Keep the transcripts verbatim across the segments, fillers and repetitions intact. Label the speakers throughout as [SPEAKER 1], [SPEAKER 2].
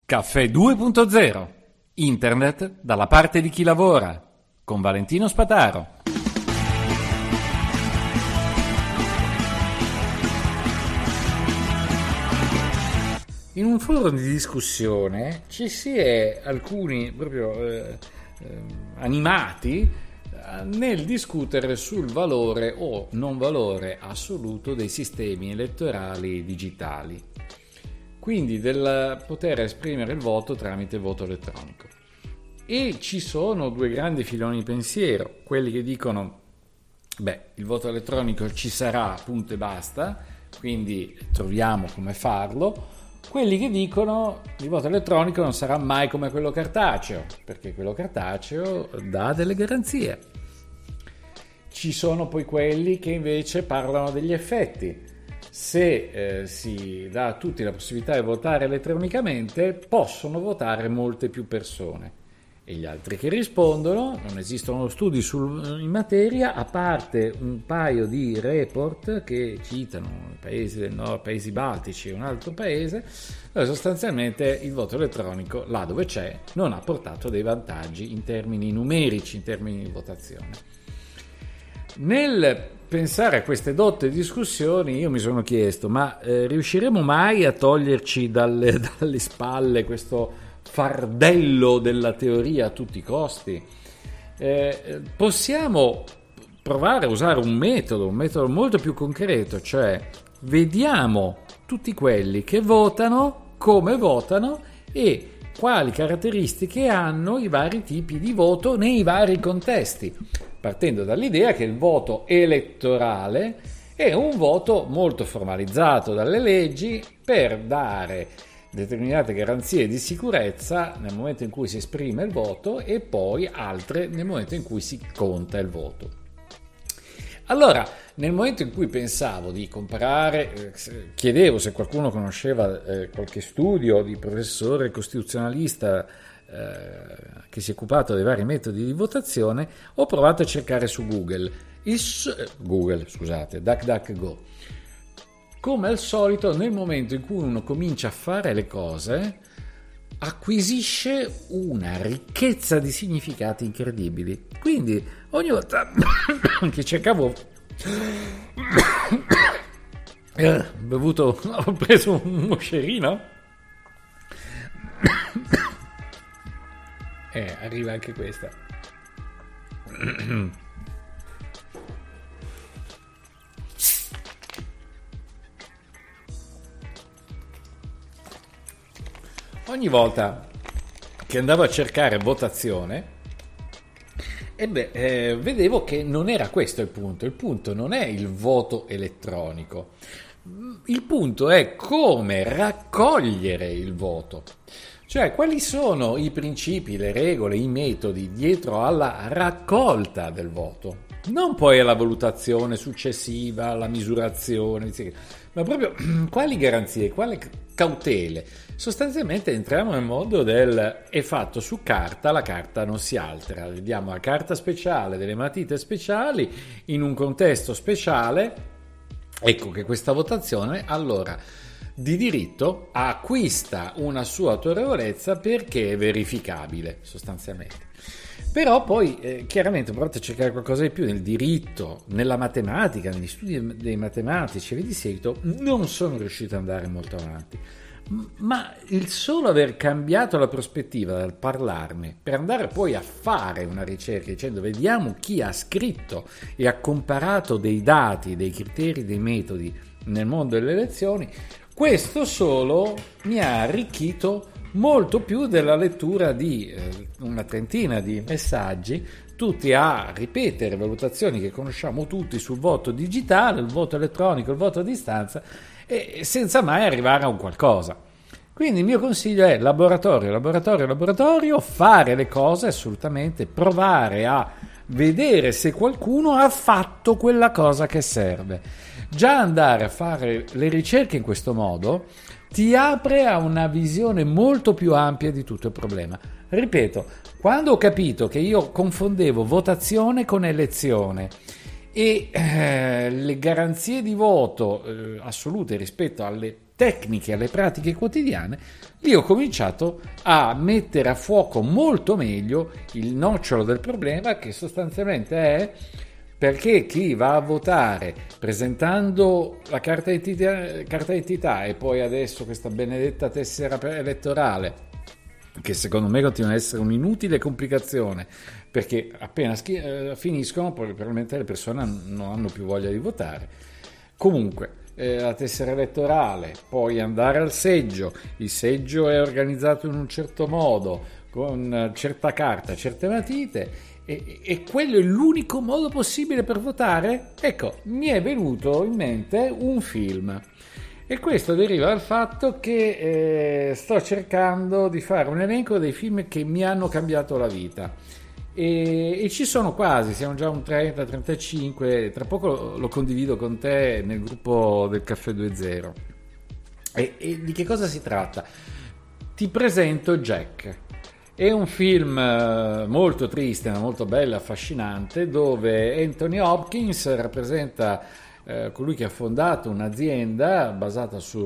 [SPEAKER 1] Caffè due punto zero. Internet dalla parte di chi lavora. Con Valentino Spataro. In un foro di discussione ci si è alcuni proprio eh, eh, animati nel discutere sul valore o non valore assoluto dei sistemi elettorali digitali, quindi del poter esprimere il voto tramite voto elettronico. E ci sono due grandi filoni di pensiero, quelli che dicono beh, il voto elettronico ci sarà, punto e basta, quindi troviamo come farlo. Quelli che dicono il voto elettronico non sarà mai come quello cartaceo, perché quello cartaceo dà delle garanzie. Ci sono poi quelli che invece parlano degli effetti. Se eh, si dà a tutti la possibilità di votare elettronicamente, possono votare molte più persone. E gli altri che rispondono: non esistono studi sul, in materia, a parte un paio di report che citano i paesi del nord, paesi baltici e un altro paese, dove sostanzialmente il voto elettronico, là dove c'è, non ha portato dei vantaggi in termini numerici, in termini di votazione. Nel pensare a queste dotte discussioni io mi sono chiesto, ma eh, riusciremo mai a toglierci dalle, dalle spalle questo fardello della teoria a tutti i costi? Eh, possiamo provare a usare un metodo, un metodo molto più concreto, cioè vediamo tutti quelli che votano, come votano e quali caratteristiche hanno i vari tipi di voto nei vari contesti, partendo dall'idea che il voto elettorale è un voto molto formalizzato dalle leggi per dare determinate garanzie di sicurezza nel momento in cui si esprime il voto e poi altre nel momento in cui si conta il voto. Allora, nel momento in cui pensavo di comparare, eh, chiedevo se qualcuno conosceva eh, qualche studio di professore costituzionalista eh, che si è occupato dei vari metodi di votazione, ho provato a cercare su Google, il, Google, scusate, DuckDuckGo. Come al solito, nel momento in cui uno comincia a fare le cose, acquisisce una ricchezza di significati incredibili. Quindi, ogni volta che cercavo, ho bevuto, ho preso un moscerino, e arriva anche questa. Ogni volta che andavo a cercare votazione, e beh, eh, vedevo che non era questo il punto. Il punto non è il voto elettronico. Il punto è come raccogliere il voto. Cioè, quali sono i principi, le regole, i metodi dietro alla raccolta del voto. Non poi alla valutazione successiva, alla misurazione, ma proprio quali garanzie, quali cautele. Sostanzialmente entriamo nel mondo del è fatto su carta, la carta non si altera. Vediamo la carta speciale delle matite speciali in un contesto speciale. Ecco che questa votazione allora di diritto acquista una sua autorevolezza perché è verificabile sostanzialmente. Però poi eh, chiaramente provate a cercare qualcosa di più nel diritto, nella matematica, negli studi dei matematici e di seguito non sono riuscito ad andare molto avanti. Ma il solo aver cambiato la prospettiva dal parlarne per andare poi a fare una ricerca dicendo vediamo chi ha scritto e ha comparato dei dati, dei criteri, dei metodi nel mondo delle elezioni, questo solo mi ha arricchito molto più della lettura di eh, una trentina di messaggi, tutti a ripetere valutazioni che conosciamo tutti sul voto digitale, il voto elettronico, il voto a distanza, e senza mai arrivare a un qualcosa. Quindi il mio consiglio è laboratorio, laboratorio, laboratorio, fare le cose assolutamente, provare a vedere se qualcuno ha fatto quella cosa che serve. Già andare a fare le ricerche in questo modo ti apre a una visione molto più ampia di tutto il problema. Ripeto, quando ho capito che io confondevo votazione con elezione e eh, le garanzie di voto eh, assolute rispetto alle tecniche, alle pratiche quotidiane, lì ho cominciato a mettere a fuoco molto meglio il nocciolo del problema, che sostanzialmente è perché chi va a votare presentando la carta d'identità, carta d'identità e poi adesso questa benedetta tessera elettorale, che secondo me continua ad essere un'inutile complicazione, perché appena schi- eh, finiscono poi probabilmente le persone non hanno più voglia di votare. Comunque eh, la tessera elettorale, poi andare al seggio, il seggio è organizzato in un certo modo, con certa carta, certe matite, e, e quello è l'unico modo possibile per votare? Ecco, mi è venuto in mente un film. E questo deriva dal fatto che eh, sto cercando di fare un elenco dei film che mi hanno cambiato la vita. E, e ci sono quasi, siamo già un trenta trentacinque, tra poco lo, lo condivido con te nel gruppo del Caffè due zero. E, e di che cosa si tratta? Ti presento Jack. È un film molto triste, ma molto bello, affascinante, dove Anthony Hopkins rappresenta eh, colui che ha fondato un'azienda basata su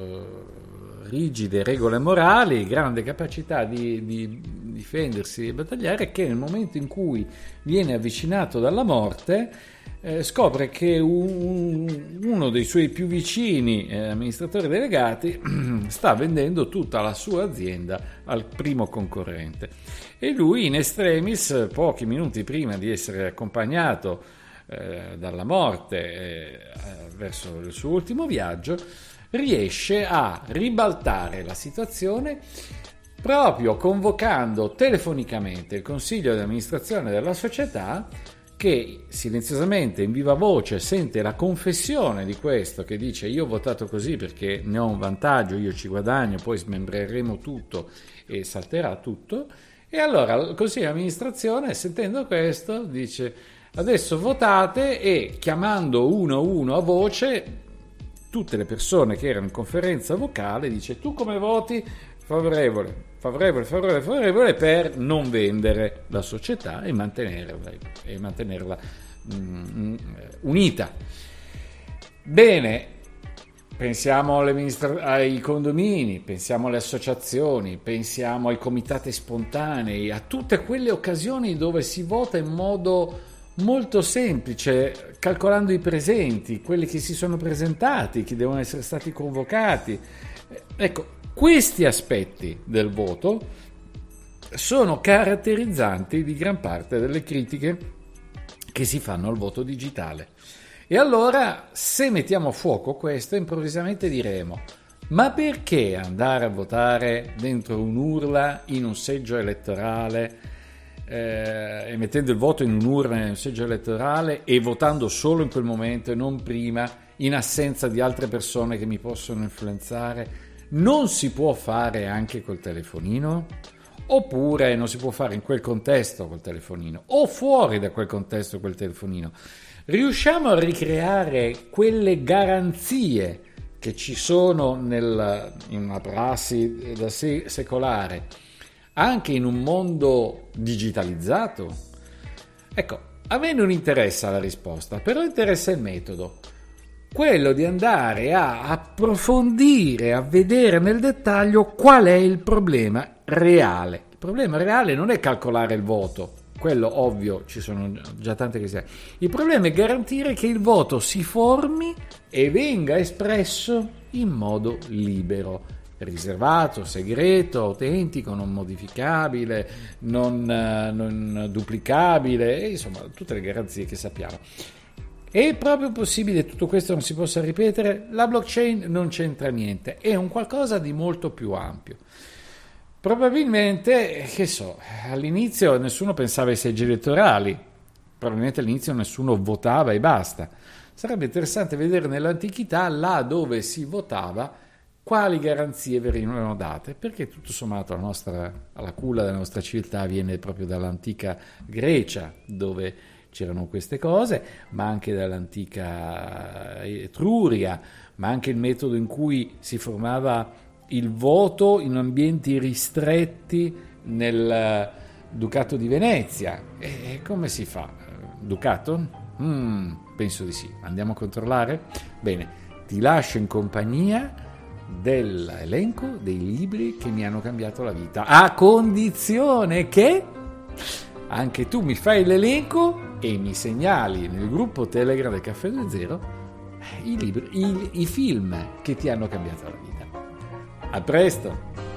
[SPEAKER 1] rigide regole morali, grande capacità di, di difendersi e battagliare, che nel momento in cui viene avvicinato dalla morte eh, scopre che un, uno dei suoi più vicini eh, amministratori delegati sta vendendo tutta la sua azienda al primo concorrente, e lui in extremis, pochi minuti prima di essere accompagnato eh, dalla morte eh, verso il suo ultimo viaggio, riesce a ribaltare la situazione proprio convocando telefonicamente il consiglio di amministrazione della società, che silenziosamente in viva voce sente la confessione di questo, che dice: io ho votato così perché ne ho un vantaggio, io ci guadagno, poi smembreremo tutto e salterà tutto. E allora il consiglio di amministrazione, sentendo questo, dice: adesso votate, e chiamando uno a uno a voce tutte le persone che erano in conferenza vocale dice: tu come voti? Favorevole, favorevole, favorevole, favorevole, per non vendere la società e mantenerla, e mantenerla mm, unita. Bene, pensiamo alle ministra- ai condomini, pensiamo alle associazioni, pensiamo ai comitati spontanei, a tutte quelle occasioni dove si vota in modo molto semplice, calcolando i presenti, quelli che si sono presentati, che devono essere stati convocati. Ecco, questi aspetti del voto sono caratterizzanti di gran parte delle critiche che si fanno al voto digitale. E allora, se mettiamo a fuoco questo, improvvisamente diremo: ma perché andare a votare dentro un'urla in un seggio elettorale eh, e mettendo il voto in un'urna in un seggio elettorale e votando solo in quel momento e non prima, in assenza di altre persone che mi possono influenzare? Non si può fare anche col telefonino? Oppure non si può fare in quel contesto col telefonino o fuori da quel contesto col telefonino? Riusciamo a ricreare quelle garanzie che ci sono nel, in una prassi da se, secolare anche in un mondo digitalizzato? Ecco, a me non interessa la risposta, però interessa il metodo. Quello di andare a approfondire, a vedere nel dettaglio qual è il problema reale. Il problema reale non è calcolare il voto, quello ovvio, ci sono già tante che si. Il problema è garantire che il voto si formi e venga espresso in modo libero, riservato, segreto, autentico, non modificabile, non, non duplicabile, e insomma tutte le garanzie che sappiamo. È proprio possibile tutto questo non si possa ripetere? La blockchain non c'entra niente, è un qualcosa di molto più ampio. Probabilmente, che so, all'inizio nessuno pensava ai seggi elettorali, probabilmente all'inizio nessuno votava e basta. Sarebbe interessante vedere nell'antichità, là dove si votava, quali garanzie venivano date, perché tutto sommato la nostra, la culla della nostra civiltà viene proprio dall'antica Grecia, dove c'erano queste cose, ma anche dall'antica Etruria, ma anche il metodo in cui si formava il voto in ambienti ristretti nel Ducato di Venezia. E come si fa? Ducato? Mm, penso di sì. Andiamo a controllare? Bene, ti lascio in compagnia dell'elenco dei libri che mi hanno cambiato la vita, a condizione che anche tu mi fai l'elenco e mi segnali nel gruppo Telegram del Caffè due Zero i libri, i, i film che ti hanno cambiato la vita. A presto!